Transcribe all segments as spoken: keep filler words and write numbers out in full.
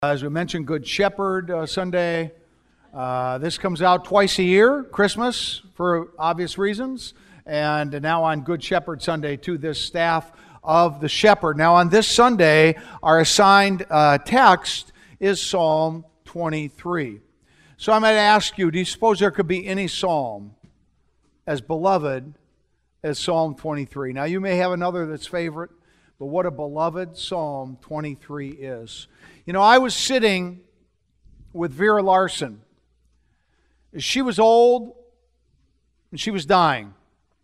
As we mentioned, Good Shepherd uh, Sunday. Uh, this comes out twice a year, Christmas for obvious reasons, and now on Good Shepherd Sunday to this staff of the Shepherd. Now on this Sunday, our assigned uh, text is Psalm twenty-three. So I'm going to ask you, do you suppose there could be any psalm as beloved as Psalm twenty-three? Now you may have another that's favorite, but what a beloved Psalm twenty-three is. You know, I was sitting with Vera Larson. She was old and she was dying.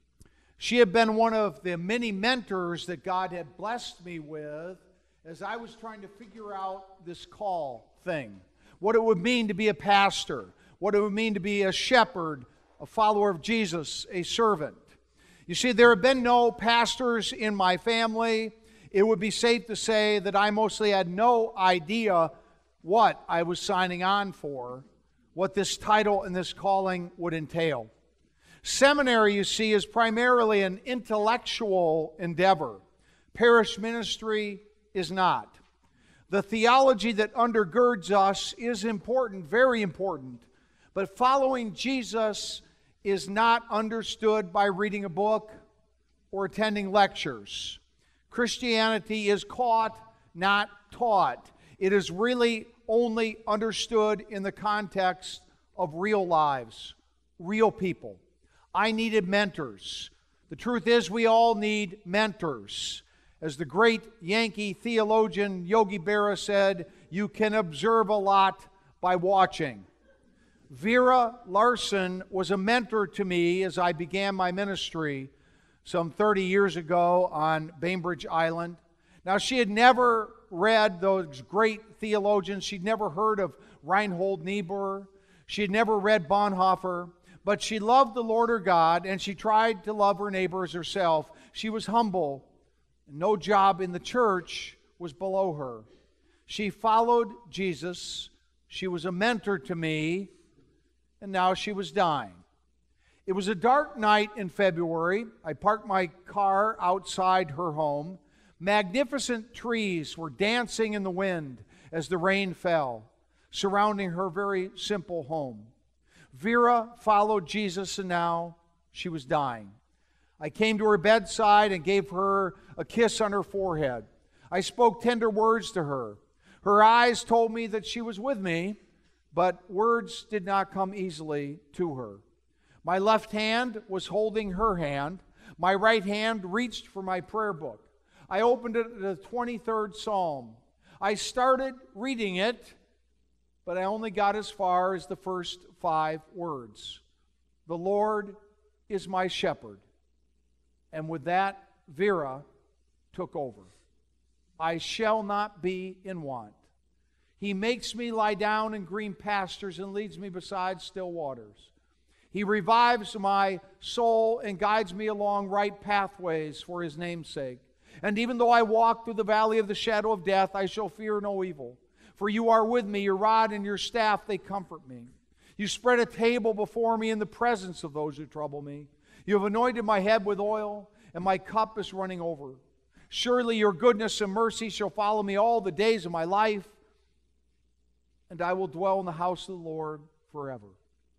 She had been one of the many mentors that God had blessed me with as I was trying to figure out this call thing. What it would mean to be a pastor, what it would mean to be a shepherd, a follower of Jesus, a servant. You see, there have been no pastors in my family. It would be safe to say that I mostly had no idea what I was signing on for, what this title and this calling would entail. Seminary, you see, is primarily an intellectual endeavor. Parish ministry is not. The theology that undergirds us is important, very important, but following Jesus is not understood by reading a book or attending lectures. Christianity is caught, not taught. It is really only understood in the context of real lives, real people. I needed mentors. The truth is, we all need mentors. As the great Yankee theologian Yogi Berra said, you can observe a lot by watching. Vera Larson was a mentor to me as I began my ministry some thirty years ago on Bainbridge Island. Now, she had never read those great theologians. She'd never heard of Reinhold Niebuhr. She had never read Bonhoeffer. But she loved the Lord her God, and she tried to love her neighbor as herself. She was humble. No job in the church was below her. She followed Jesus. She was a mentor to me, and now she was dying. It was a dark night in February. I parked my car outside her home. Magnificent trees were dancing in the wind as the rain fell, surrounding her very simple home. Vera followed Jesus, and now she was dying. I came to her bedside and gave her a kiss on her forehead. I spoke tender words to her. Her eyes told me that she was with me, but words did not come easily to her. My left hand was holding her hand. My right hand reached for my prayer book. I opened it at the twenty-third Psalm. I started reading it, but I only got as far as the first five words. The Lord is my shepherd. And with that, Vera took over. I shall not be in want. He makes me lie down in green pastures and leads me beside still waters. He revives my soul and guides me along right pathways for His name's sake. And even though I walk through the valley of the shadow of death, I shall fear no evil. For you are with me, your rod and your staff, they comfort me. You spread a table before me in the presence of those who trouble me. You have anointed my head with oil, and my cup is running over. Surely your goodness and mercy shall follow me all the days of my life, and I will dwell in the house of the Lord forever.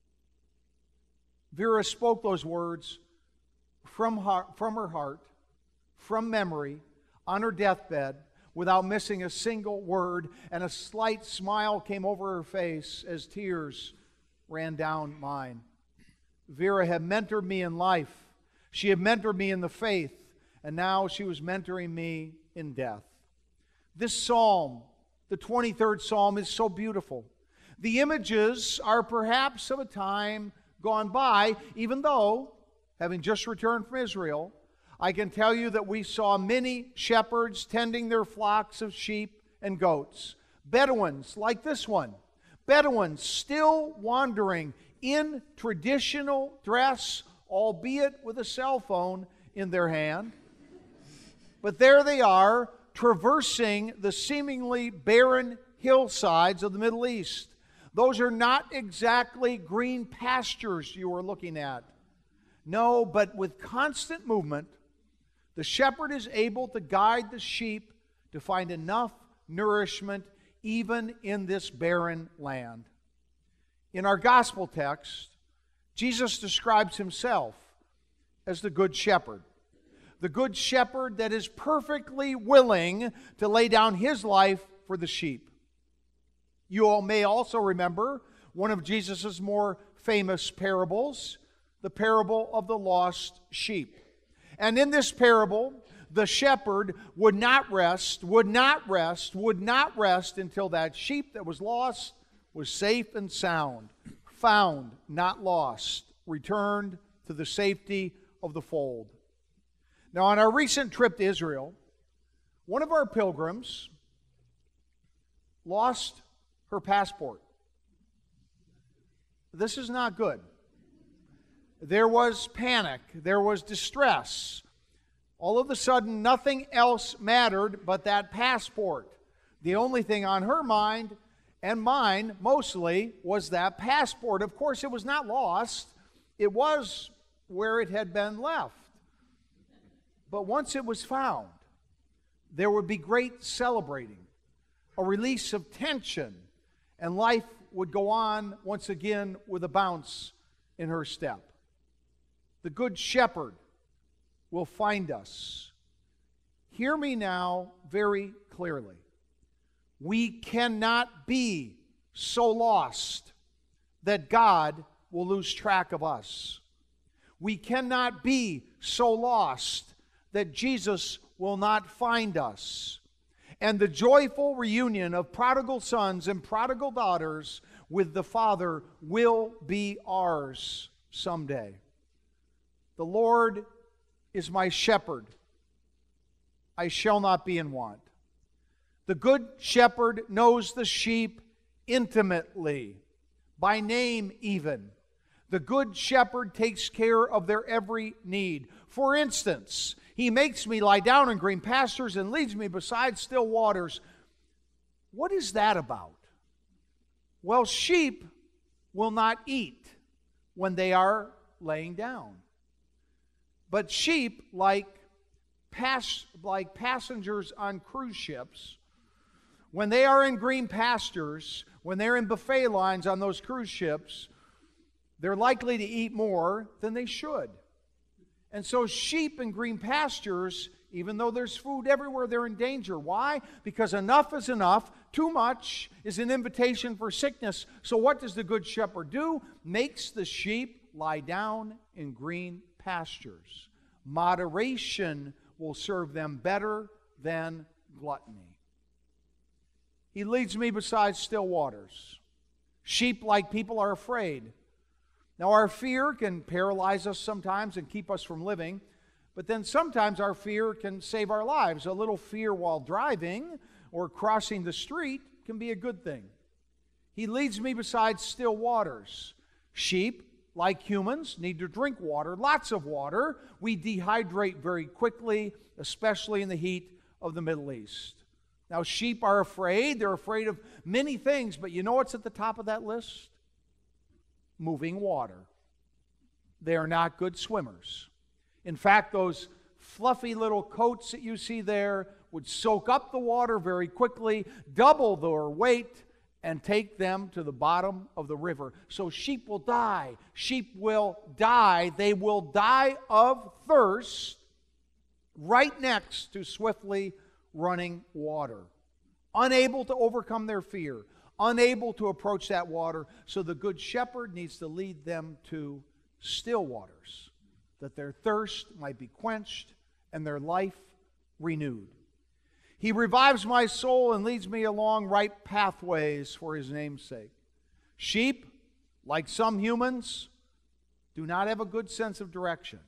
Vera spoke those words from her, from her heart, from memory, on her deathbed, without missing a single word, and a slight smile came over her face as tears ran down mine. Vera had mentored me in life. She had mentored me in the faith, and now she was mentoring me in death. This psalm, the twenty-third Psalm, is so beautiful. The images are perhaps of a time gone by, even though, having just returned from Israel, I can tell you that we saw many shepherds tending their flocks of sheep and goats. Bedouins like this one. Bedouins still wandering in traditional dress, albeit with a cell phone in their hand. But there they are, traversing the seemingly barren hillsides of the Middle East. Those are not exactly green pastures you are looking at. No, but with constant movement, the shepherd is able to guide the sheep to find enough nourishment even in this barren land. In our gospel text, Jesus describes himself as the Good Shepherd. The Good Shepherd that is perfectly willing to lay down his life for the sheep. You all may also remember one of Jesus' more famous parables, the parable of the lost sheep. And in this parable, the shepherd would not rest, would not rest, would not rest until that sheep that was lost was safe and sound, found, not lost, returned to the safety of the fold. Now, on our recent trip to Israel, one of our pilgrims lost her passport. This is not good. There was panic. There was distress. All of a sudden, nothing else mattered but that passport. The only thing on her mind, and mine mostly, was that passport. Of course, it was not lost. It was where it had been left. But once it was found, there would be great celebrating, a release of tension, and life would go on once again with a bounce in her step. The Good Shepherd will find us. Hear me now very clearly. We cannot be so lost that God will lose track of us. We cannot be so lost that Jesus will not find us. And the joyful reunion of prodigal sons and prodigal daughters with the Father will be ours someday. The Lord is my shepherd. I shall not be in want. The Good Shepherd knows the sheep intimately, by name even. The Good Shepherd takes care of their every need. For instance, He makes me lie down in green pastures and leads me beside still waters. What is that about? Well, sheep will not eat when they are laying down. But sheep, like, pass, like passengers on cruise ships, when they are in green pastures, when they're in buffet lines on those cruise ships, they're likely to eat more than they should. And so sheep in green pastures, even though there's food everywhere, they're in danger. Why? Because enough is enough. Too much is an invitation for sickness. So what does the Good Shepherd do? Makes the sheep lie down in green pastures. Moderation will serve them better than gluttony. He leads me beside still waters. Sheep, like people, are afraid. Now, our fear can paralyze us sometimes and keep us from living, but then sometimes our fear can save our lives. A little fear while driving or crossing the street can be a good thing. He leads me beside still waters. Sheep, like humans, need to drink water, lots of water. We dehydrate very quickly, especially in the heat of the Middle East. Now, sheep are afraid. They're afraid of many things, but you know what's at the top of that list? Moving water. They are not good swimmers. In fact, those fluffy little coats that you see there would soak up the water very quickly, double their weight, and take them to the bottom of the river. So sheep will die. Sheep will die. They will die of thirst right next to swiftly running water. Unable to overcome their fear. Unable to approach that water. So the Good Shepherd needs to lead them to still waters, that their thirst might be quenched and their life renewed. He revives my soul and leads me along right pathways for His name's sake. Sheep, like some humans, do not have a good sense of direction.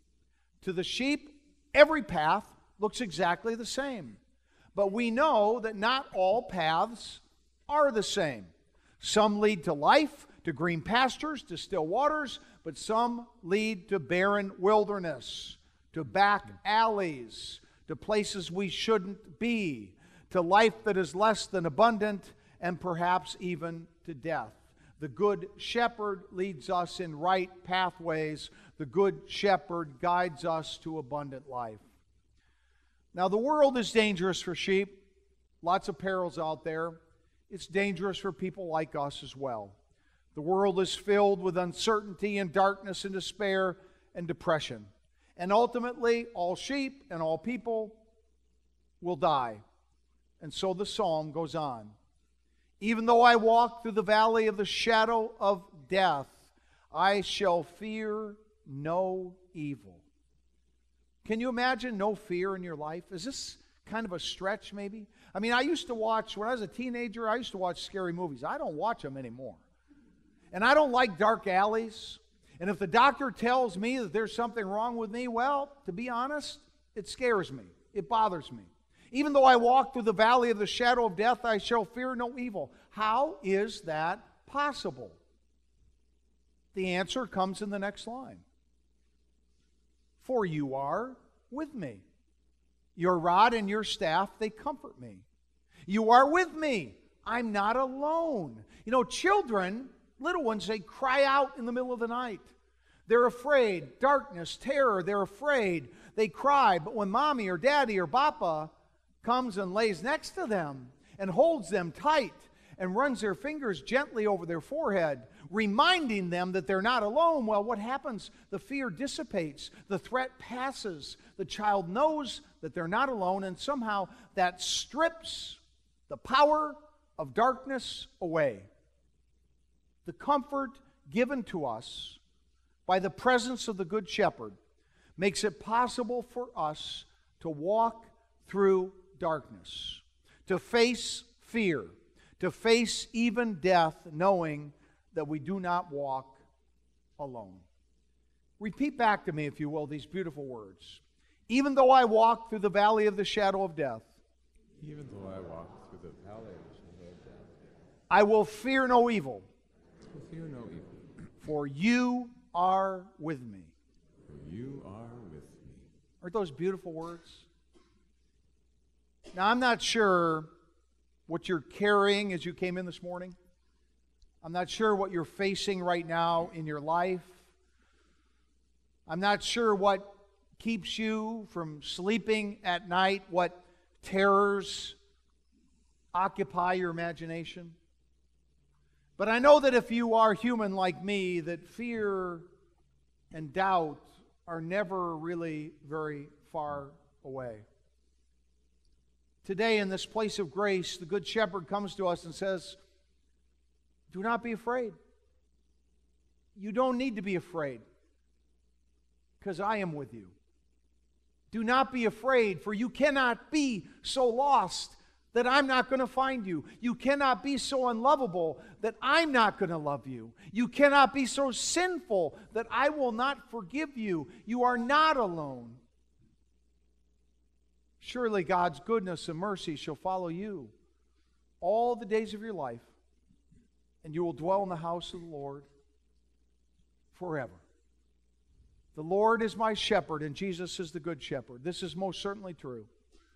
To the sheep, every path looks exactly the same. But we know that not all paths are the same. Some lead to life, to green pastures, to still waters, but some lead to barren wilderness, to back alleys, to places we shouldn't be, to life that is less than abundant, and perhaps even to death. The Good Shepherd leads us in right pathways. The Good Shepherd guides us to abundant life. Now, the world is dangerous for sheep. Lots of perils out there. it's dangerous for people like us as well. The world is filled with uncertainty and darkness and despair and depression. And ultimately, all sheep and all people will die. And so the psalm goes on. Even though I walk through the valley of the shadow of death, I shall fear no evil. Can you imagine no fear in your life? Is this kind of a stretch maybe? I mean, I used to watch, when I was a teenager, I used to watch scary movies. I don't watch them anymore. And I don't like dark alleys. And if the doctor tells me that there's something wrong with me, well, to be honest, it scares me. It bothers me. Even though I walk through the valley of the shadow of death, I shall fear no evil. How is that possible? The answer comes in the next line. For you are with me. Your rod and your staff, they comfort me. You are with me. I'm not alone. You know, children, little ones, they cry out in the middle of the night. They're afraid. Darkness, terror, they're afraid. They cry. But when mommy or daddy or papa comes and lays next to them and holds them tight and runs their fingers gently over their forehead, reminding them that they're not alone, well, what happens? The fear dissipates. The threat passes. The child knows that they're not alone, and somehow that strips the power of darkness away. The comfort given to us by the presence of the Good Shepherd makes it possible for us to walk through darkness, to face fear, to face even death, knowing that we do not walk alone. Repeat back to me, if you will, these beautiful words. Even though I walk through the valley of the shadow of death, even though I walk through the valley of the shadow of death, I will fear no evil. I will fear no evil. For you are with me. For you are with me. Aren't those beautiful words? Now, I'm not sure what you're carrying as you came in this morning. I'm not sure what you're facing right now in your life. I'm not sure what keeps you from sleeping at night, what terrors occupy your imagination. But I know that if you are human like me, that fear and doubt are never really very far away. Today, in this place of grace, the Good Shepherd comes to us and says, do not be afraid. You don't need to be afraid, because I am with you. Do not be afraid, for you cannot be so lost that I'm not going to find you. You cannot be so unlovable that I'm not going to love you. You cannot be so sinful that I will not forgive you. You are not alone. Surely God's goodness and mercy shall follow you all the days of your life, and you will dwell in the house of the Lord forever. The Lord is my shepherd, and Jesus is the good shepherd. This is most certainly true.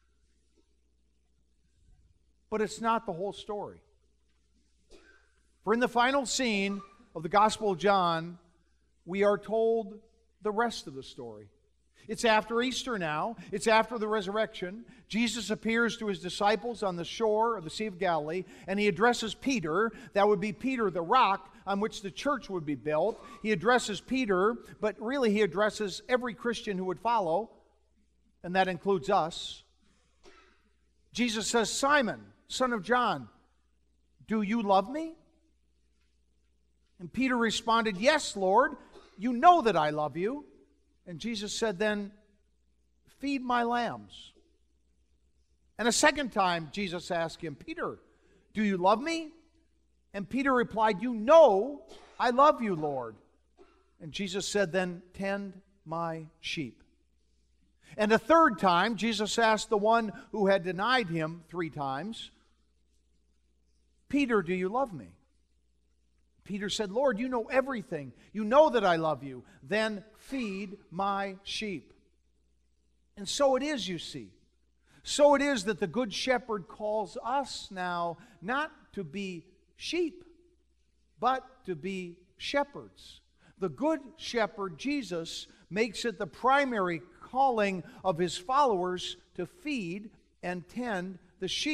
But it's not the whole story. For in the final scene of the Gospel of John, we are told the rest of the story. It's after Easter now. It's after the resurrection. Jesus appears to his disciples on the shore of the Sea of Galilee, and he addresses Peter. That would be Peter, the rock on which the church would be built. He addresses Peter, but really he addresses every Christian who would follow, and that includes us. Jesus says, Simon, son of John, do you love me? And Peter responded, yes, Lord, you know that I love you. And Jesus said, then, feed my lambs. And a second time, Jesus asked him, Peter, do you love me? And Peter replied, you know I love you, Lord. And Jesus said, then, tend my sheep. And a third time, Jesus asked the one who had denied him three times, Peter, do you love me? Peter said, Lord, you know everything. You know that I love you. Then feed my sheep. And so it is, you see. So it is that the Good Shepherd calls us now not to be sheep, but to be shepherds. The Good Shepherd, Jesus, makes it the primary calling of his followers to feed and tend the sheep.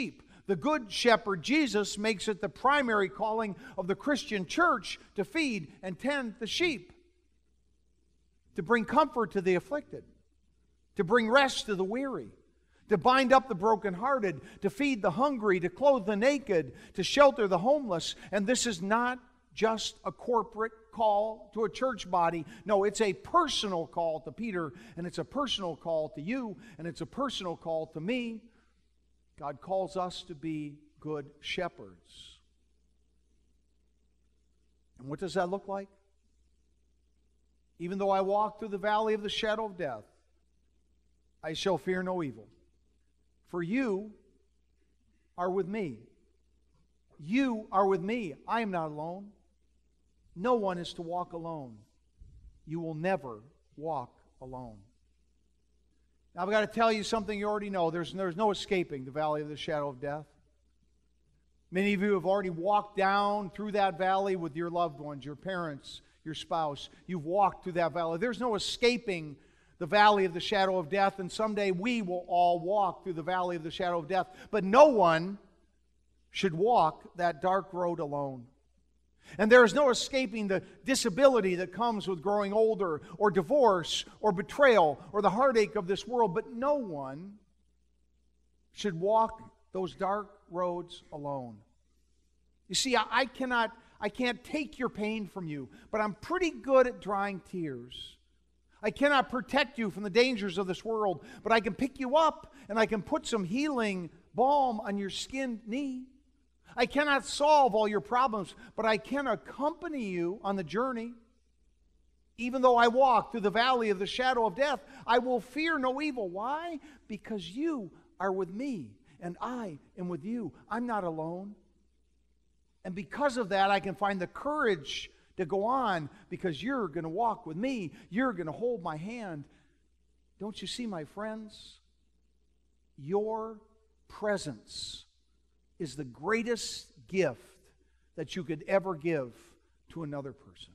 The Good Shepherd, Jesus, makes it the primary calling of the Christian church to feed and tend the sheep, to bring comfort to the afflicted, to bring rest to the weary, to bind up the brokenhearted, to feed the hungry, to clothe the naked, to shelter the homeless. And this is not just a corporate call to a church body. No, it's a personal call to Peter, and it's a personal call to you, and it's a personal call to me. God calls us to be good shepherds. And what does that look like? Even though I walk through the valley of the shadow of death, I shall fear no evil. For you are with me. You are with me. I am not alone. No one is to walk alone. You will never walk alone. Now, I've got to tell you something you already know. There's, there's no escaping the valley of the shadow of death. Many of you have already walked down through that valley with your loved ones, your parents, your spouse. You've walked through that valley. There's no escaping the valley of the shadow of death, and someday we will all walk through the valley of the shadow of death. But no one should walk that dark road alone. And there is no escaping the disability that comes with growing older, or divorce, or betrayal, or the heartache of this world. But no one should walk those dark roads alone. You see, I, I cannot, I can't take your pain from you, but I'm pretty good at drying tears. I cannot protect you from the dangers of this world, but I can pick you up and I can put some healing balm on your skinned knee. I cannot solve all your problems, but I can accompany you on the journey. Even though I walk through the valley of the shadow of death, I will fear no evil. Why? Because you are with me, and I am with you. I'm not alone. And because of that, I can find the courage to go on, because you're going to walk with me. You're going to hold my hand. Don't you see, my friends? Your presence is the greatest gift that you could ever give to another person.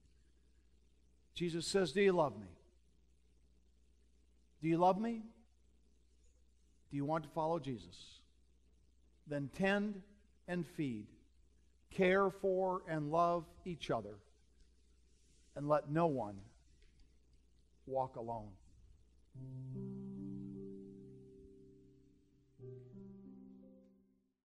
Jesus says, do you love me? Do you love me? Do you want to follow Jesus? Then tend and feed, care for and love each other, and let no one walk alone.